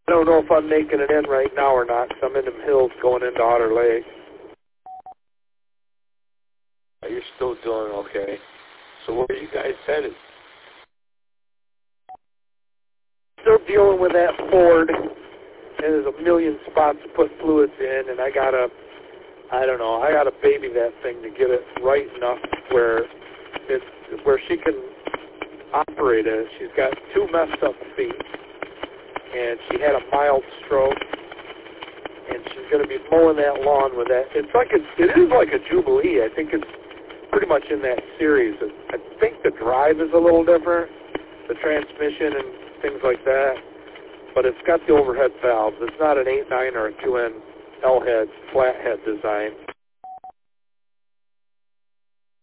I don't know if I'm making it in right now or not, because I'm in them hills going into Otter Lake. You're still doing okay. So where are you guys headed? Still dealing with that Ford, and there's a million spots to put fluids in, and I gotta baby that thing to get it right enough where she can operate it. She's got 2 messed up feet, and she had a mild stroke, and she's going to be mowing that lawn with that. It is like a Jubilee. I think it's pretty much in that series. I think the drive is a little different, the transmission and things like that, but it's got the overhead valves. It's not an 8.9 or a 2N L-head, flat head design.